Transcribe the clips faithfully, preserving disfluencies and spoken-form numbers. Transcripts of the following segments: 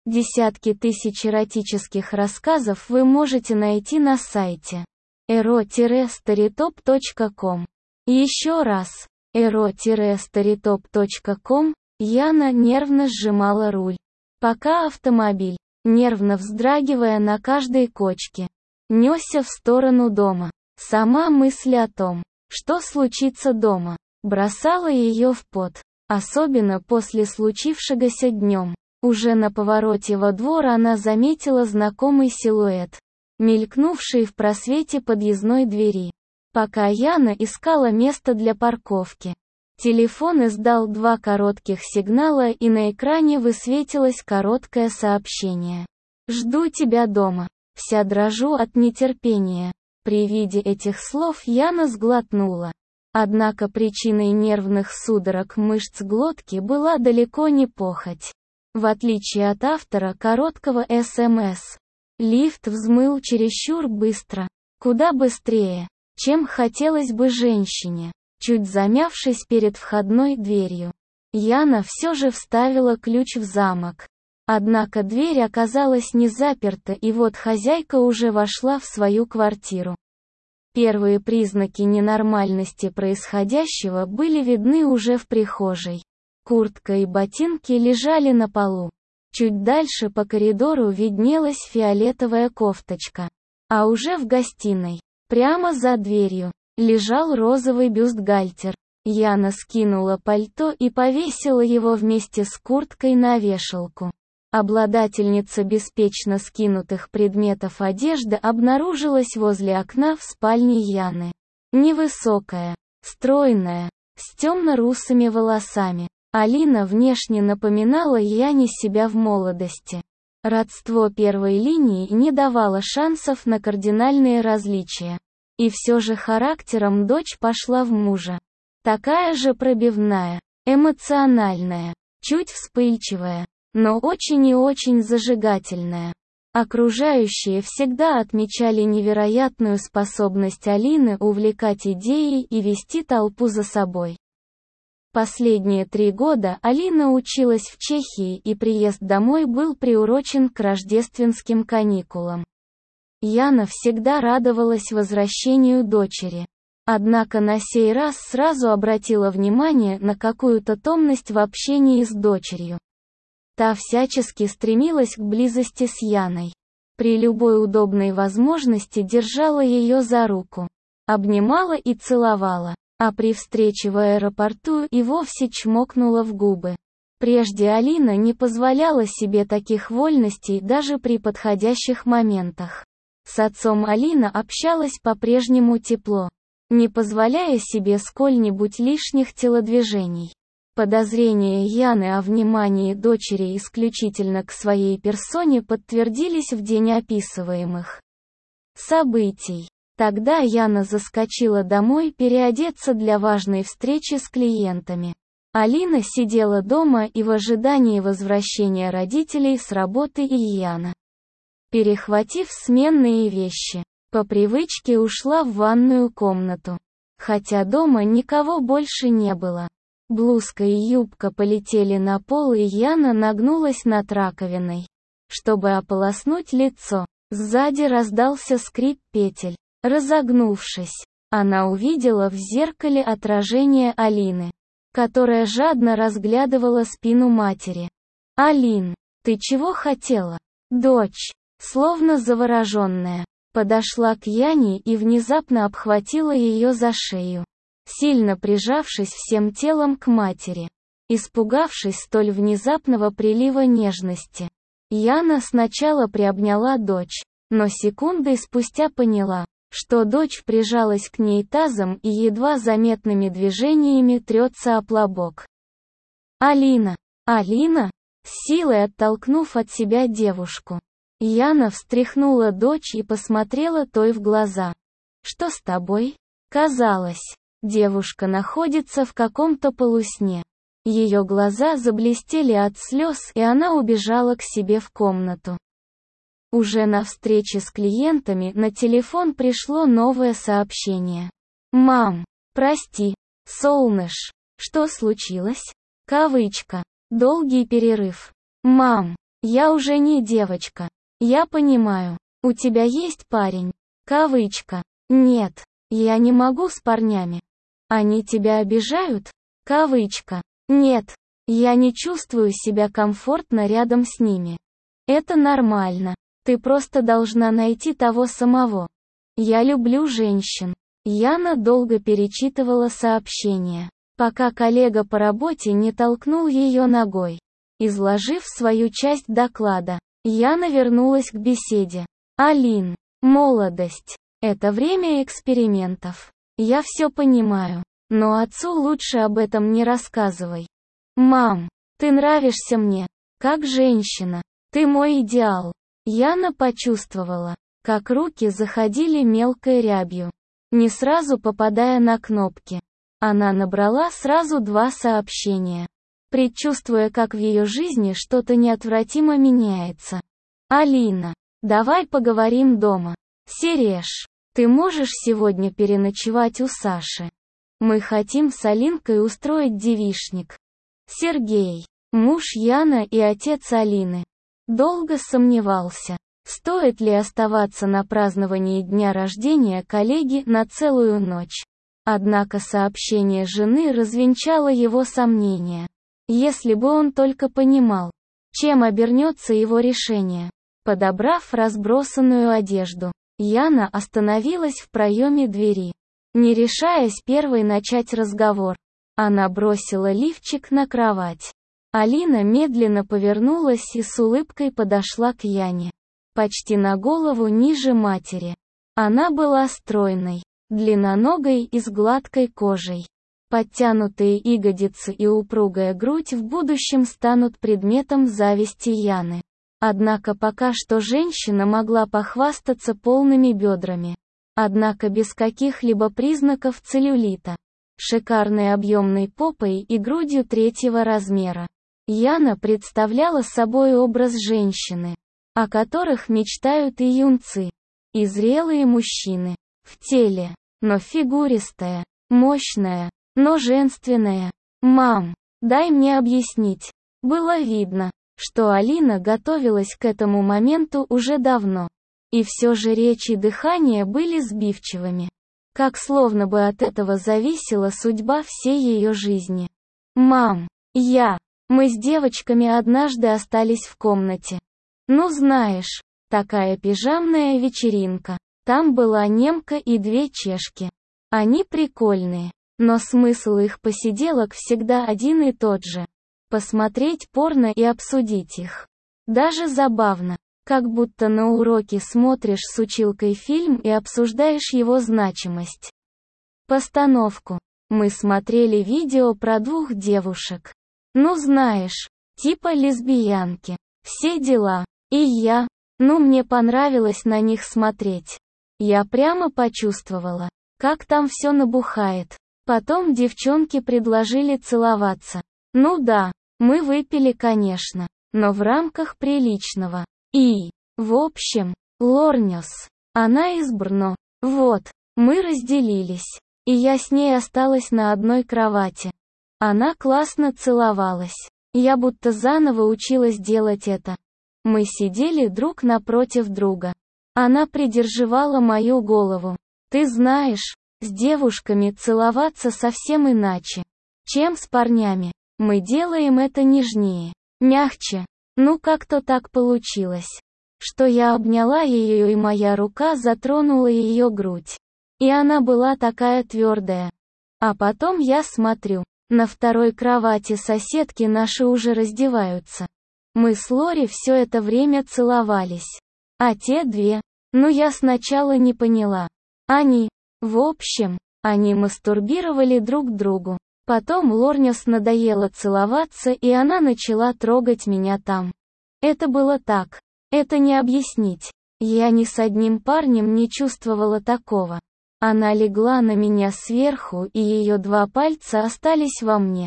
Десятки тысяч эротических рассказов вы можете найти на сайте эро старитоп точка ком. Еще раз, эро старитоп точка ком. Яна нервно сжимала руль, пока автомобиль, нервно вздрагивая на каждой кочке, несся в сторону дома. Сама мысль о том, что случится дома, бросала ее в пот, особенно после случившегося днем. Уже на повороте во двор она заметила знакомый силуэт, мелькнувший в просвете подъездной двери. Пока Яна искала место для парковки, телефон издал два коротких сигнала, и на экране высветилось короткое сообщение. «Жду тебя дома. Вся дрожу от нетерпения». При виде этих слов Яна сглотнула. Однако причиной нервных судорог мышц глотки была далеко не похоть. В отличие от автора короткого СМС, лифт взмыл чересчур быстро, куда быстрее, чем хотелось бы женщине. Чуть замявшись перед входной дверью, Яна все же вставила ключ в замок. Однако дверь оказалась не заперта, и вот хозяйка уже вошла в свою квартиру. Первые признаки ненормальности происходящего были видны уже в прихожей. Куртка и ботинки лежали на полу. Чуть дальше по коридору виднелась фиолетовая кофточка. А уже в гостиной, прямо за дверью, лежал розовый бюстгальтер. Яна скинула пальто и повесила его вместе с курткой на вешалку. Обладательница беспечно скинутых предметов одежды обнаружилась возле окна в спальне Яны. Невысокая, стройная, с темно-русыми волосами. Алина внешне напоминала Яне себя в молодости. Родство первой линии не давало шансов на кардинальные различия. И все же характером дочь пошла в мужа. Такая же пробивная, эмоциональная, чуть вспыльчивая, но очень и очень зажигательная. Окружающие всегда отмечали невероятную способность Алины увлекать идеей и вести толпу за собой. Последние три года Алина училась в Чехии, и приезд домой был приурочен к рождественским каникулам. Яна всегда радовалась возвращению дочери. Однако на сей раз сразу обратила внимание на какую-то томность в общении с дочерью. Та всячески стремилась к близости с Яной. При любой удобной возможности держала ее за руку, обнимала и целовала, а при встрече в аэропорту и вовсе чмокнула в губы. Прежде Алина не позволяла себе таких вольностей даже при подходящих моментах. С отцом Алина общалась по-прежнему тепло, не позволяя себе сколь-нибудь лишних телодвижений. Подозрения Яны о внимании дочери исключительно к своей персоне подтвердились в день описываемых событий. Тогда Яна заскочила домой переодеться для важной встречи с клиентами. Алина сидела дома и в ожидании возвращения родителей с работы, и Яна, перехватив сменные вещи, по привычке ушла в ванную комнату. Хотя дома никого больше не было. Блузка и юбка полетели на пол, и Яна нагнулась над раковиной, чтобы ополоснуть лицо. Сзади раздался скрип петель. Разогнувшись, она увидела в зеркале отражение Алины, которая жадно разглядывала спину матери. «Алин, ты чего хотела?» Дочь, словно завороженная, подошла к Яне и внезапно обхватила ее за шею, сильно прижавшись всем телом к матери. Испугавшись столь внезапного прилива нежности, Яна сначала приобняла дочь, но секундой спустя поняла, что дочь прижалась к ней тазом и едва заметными движениями трется об лобок. «Алина! Алина!» С силой оттолкнув от себя девушку, Яна встряхнула дочь и посмотрела той в глаза. «Что с тобой?» Казалось, девушка находится в каком-то полусне. Ее глаза заблестели от слез, и она убежала к себе в комнату. Уже на встрече с клиентами на телефон пришло новое сообщение. «Мам, прости, солныш, что случилось?» Кавычка. Долгий перерыв. «Мам, Я уже не девочка. Я понимаю. У тебя есть парень? Кавычка. Нет. Я не могу с парнями. Они тебя обижают? Кавычка. Нет. Я не чувствую себя комфортно рядом с ними. Это нормально. Ты просто должна найти того самого. Я люблю женщин. Яна долго перечитывала сообщение, пока коллега по работе не толкнул ее ногой. Изложив свою часть доклада, Яна вернулась к беседе. Алин, молодость. Это время экспериментов. Я все понимаю. Но отцу лучше об этом не рассказывай. Мам, ты нравишься мне, как женщина. Ты мой идеал. Яна почувствовала, как руки заходили мелкой рябью, не сразу попадая на кнопки. Она набрала сразу два сообщения, предчувствуя, как в ее жизни что-то неотвратимо меняется. Алина, давай поговорим дома. Сереж, ты можешь сегодня переночевать у Саши? Мы хотим с Алинкой устроить девичник. Сергей, муж Яны и отец Алины, долго сомневался, стоит ли оставаться на праздновании дня рождения коллеги на целую ночь. Однако сообщение жены развенчало его сомнения. Если бы он только понимал, чем обернется его решение. Подобрав разбросанную одежду, Яна остановилась в проеме двери, не решаясь первой начать разговор. Она бросила лифчик на кровать. Алина медленно повернулась и с улыбкой подошла к Яне. Почти на голову ниже матери. Она была стройной, длинноногой и с гладкой кожей. Подтянутые ягодицы и упругая грудь в будущем станут предметом зависти Яны. Однако пока что женщина могла похвастаться полными бедрами. Однако без каких-либо признаков целлюлита. Шикарной объемной попой и грудью третьего размера. Яна представляла собой образ женщины, о которых мечтают и юнцы, и зрелые мужчины. В теле, но фигуристая, мощная, но женственная. Мам, дай мне объяснить. Было видно, что Алина готовилась к этому моменту уже давно. И все же речь и дыхание были сбивчивыми. Как словно бы от этого зависела судьба всей ее жизни. Мам, я... Мы с девочками однажды остались в комнате. Ну знаешь, такая пижамная вечеринка. Там была немка и две чешки. Они прикольные, но смысл их посиделок всегда один и тот же. Посмотреть порно и обсудить их. Даже забавно, как будто на уроке смотришь с училкой фильм и обсуждаешь его значимость. Постановку. Мы смотрели видео про двух девушек. Ну знаешь, типа лесбиянки. Все дела. И я, ну мне понравилось на них смотреть. Я прямо почувствовала, как там все набухает. Потом девчонки предложили целоваться. Ну да, мы выпили, конечно, но в рамках приличного. И, в общем, Лорнёс. Она из Брно. Вот, мы разделились. И я с ней осталась на одной кровати. Она классно целовалась. Я будто заново училась делать это. Мы сидели друг напротив друга. Она придерживала мою голову. Ты знаешь, с девушками целоваться совсем иначе, чем с парнями. Мы делаем это нежнее, мягче. Ну как-то так получилось, что я обняла ее и моя рука затронула ее грудь. И она была такая твердая. А потом я смотрю. На второй кровати соседки наши уже раздеваются. Мы с Лори все это время целовались. А те две, ну я сначала не поняла. Они, в общем, они мастурбировали друг к другу. Потом Лорнёс надоело целоваться и она начала трогать меня там. Это было так. Это не объяснить. Я ни с одним парнем не чувствовала такого. Она легла на меня сверху, и ее два пальца остались во мне.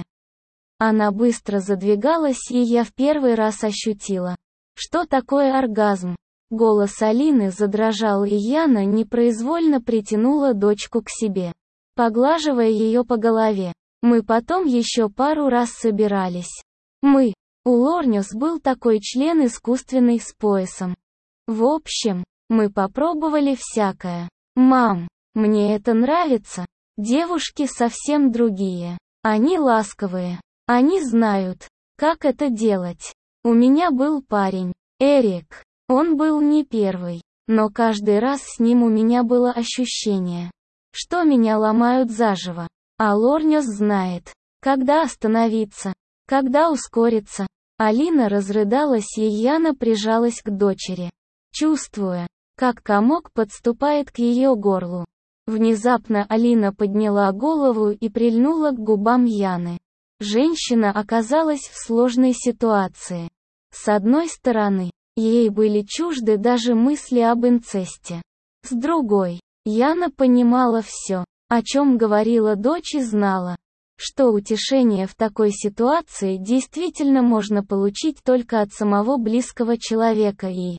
Она быстро задвигалась, и я в первый раз ощутила, что такое оргазм. Голос Алины задрожал, и Яна непроизвольно притянула дочку к себе, поглаживая ее по голове. Мы потом еще пару раз собирались. Мы, У Лорнюс был такой член искусственный с поясом. В общем, мы попробовали всякое. Мам, мне это нравится. Девушки совсем другие. Они ласковые. Они знают, как это делать. У меня был парень, Эрик. Он был не первый, но каждый раз с ним у меня было ощущение, что меня ломают заживо. А Лорнюс знает, когда остановиться, когда ускориться. Алина разрыдалась, и Яна прижалась к дочери, чувствуя, как комок подступает к ее горлу. Внезапно Алина подняла голову и прильнула к губам Яны. Женщина оказалась в сложной ситуации. С одной стороны, ей были чужды даже мысли об инцесте. С другой, Яна понимала все, о чем говорила дочь, и знала, что утешение в такой ситуации действительно можно получить только от самого близкого человека, и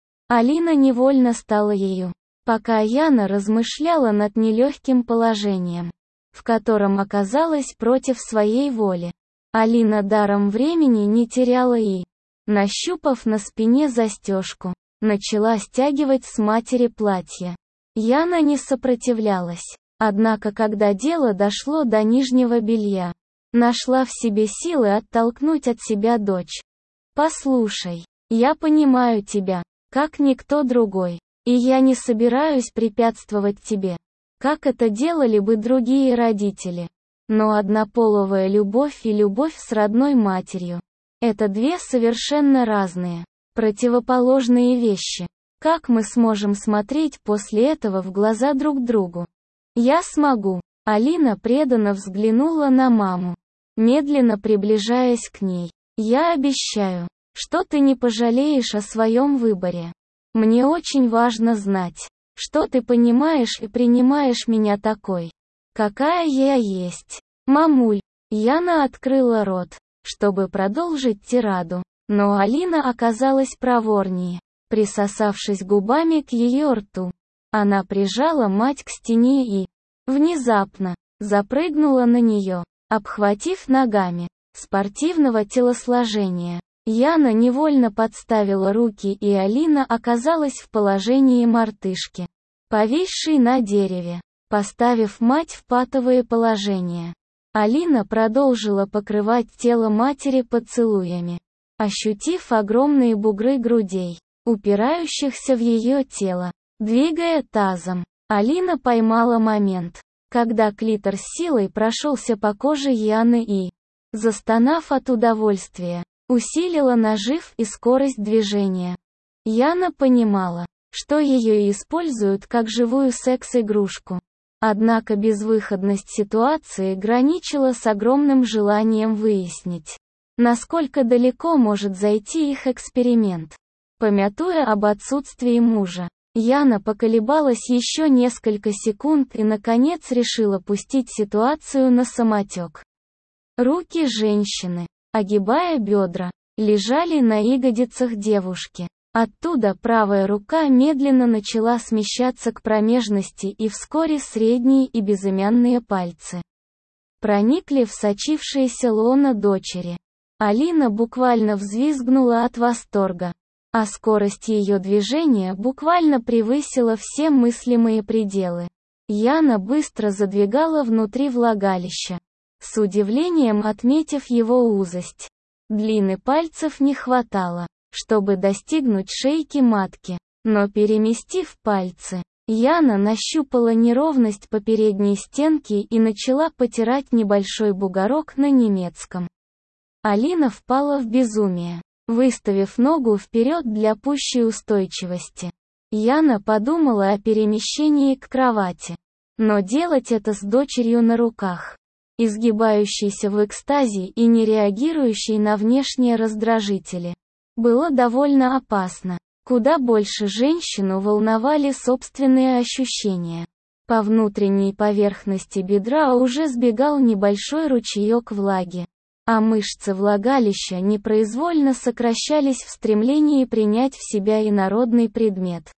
Алина невольно стала ею, пока Яна размышляла над нелегким положением, в котором оказалась против своей воли. Алина даром времени не теряла и, нащупав на спине застежку, начала стягивать с матери платье. Яна не сопротивлялась. Однако когда дело дошло до нижнего белья, нашла в себе силы оттолкнуть от себя дочь. «Послушай, я понимаю тебя, как никто другой, и я не собираюсь препятствовать тебе, как это делали бы другие родители. Но однополовая любовь и любовь с родной матерью – это две совершенно разные, противоположные вещи. Как мы сможем смотреть после этого в глаза друг другу?» «Я смогу». Алина преданно взглянула на маму, медленно приближаясь к ней. «Я обещаю, что ты не пожалеешь о своем выборе. Мне очень важно знать, что ты понимаешь и принимаешь меня такой, какая я есть». «Мамуль». Яна открыла рот, чтобы продолжить тираду, но Алина оказалась проворнее, присосавшись губами к ее рту. Она прижала мать к стене и, внезапно, запрыгнула на нее, обхватив ногами. Спортивного телосложения. Яна невольно подставила руки, и Алина оказалась в положении мартышки, повисшей на дереве, поставив мать в патовое положение. Алина продолжила покрывать тело матери поцелуями, ощутив огромные бугры грудей, упирающихся в ее тело. Двигая тазом, Алина поймала момент, когда клитор с силой прошелся по коже Яны и, застонав от удовольствия, усилила нажим и скорость движения. Яна понимала, что ее используют как живую секс-игрушку. Однако безвыходность ситуации граничила с огромным желанием выяснить, насколько далеко может зайти их эксперимент. Помятуя об отсутствии мужа, Яна поколебалась еще несколько секунд и наконец решила пустить ситуацию на самотек. Руки женщины, огибая бедра, лежали на ягодицах девушки. Оттуда правая рука медленно начала смещаться к промежности, и вскоре средние и безымянные пальцы проникли в сочившееся лоно дочери. Алина буквально взвизгнула от восторга, а скорость ее движения буквально превысила все мыслимые пределы. Яна быстро задвигала внутри влагалища, с удивлением отметив его узость. Длины пальцев не хватало, чтобы достигнуть шейки матки, но переместив пальцы, Яна нащупала неровность по передней стенке и начала потирать небольшой бугорок на немецком. Алина впала в безумие, выставив ногу вперед для пущей устойчивости. Яна подумала о перемещении к кровати, но делать это с дочерью на руках, изгибающейся в экстазе и не реагирующей на внешние раздражители, было довольно опасно. Куда больше женщину волновали собственные ощущения. По внутренней поверхности бедра уже сбегал небольшой ручеек влаги, а мышцы влагалища непроизвольно сокращались в стремлении принять в себя инородный предмет.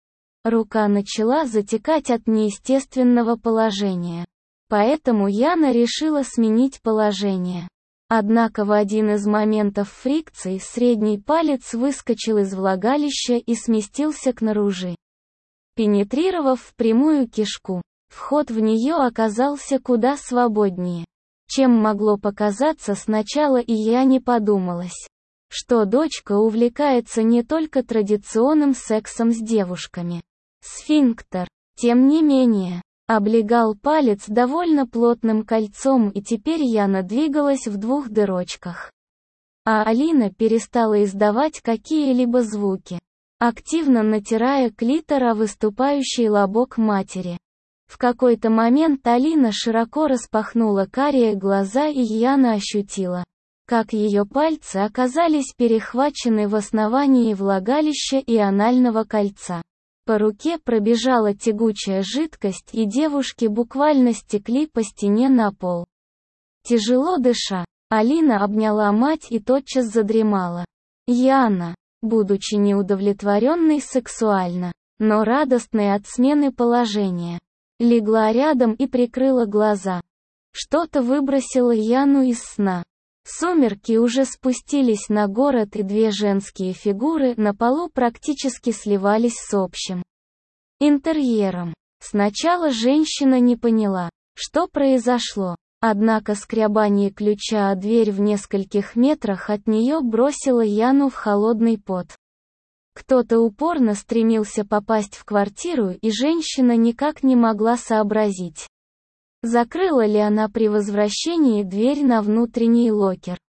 Рука начала затекать от неестественного положения. Поэтому Яна решила сменить положение. Однако в один из моментов фрикции средний палец выскочил из влагалища и сместился к наружи, пенетрировав в прямую кишку. Вход в нее оказался куда свободнее, чем могло показаться сначала, и я не подумалась, что дочка увлекается не только традиционным сексом с девушками. Сфинктер, тем не менее, облегал палец довольно плотным кольцом, и теперь Яна двигалась в двух дырочках. А Алина перестала издавать какие-либо звуки, активно натирая клитор о выступающий лобок матери. В какой-то момент Алина широко распахнула карие глаза, и Яна ощутила, как ее пальцы оказались перехвачены в основании влагалища и анального кольца. По руке пробежала тягучая жидкость, и девушки буквально стекли по стене на пол. Тяжело дыша, Алина обняла мать и тотчас задремала. Яна, будучи неудовлетворенной сексуально, но радостной от смены положения, легла рядом и прикрыла глаза. Что-то выбросило Яну из сна. Сумерки уже спустились на город, и две женские фигуры на полу практически сливались с общим интерьером. Сначала женщина не поняла, что произошло, однако скрябание ключа о дверь в нескольких метрах от нее бросило Яну в холодный пот. Кто-то упорно стремился попасть в квартиру, и женщина никак не могла сообразить, закрыла ли она при возвращении дверь на внутренний локер.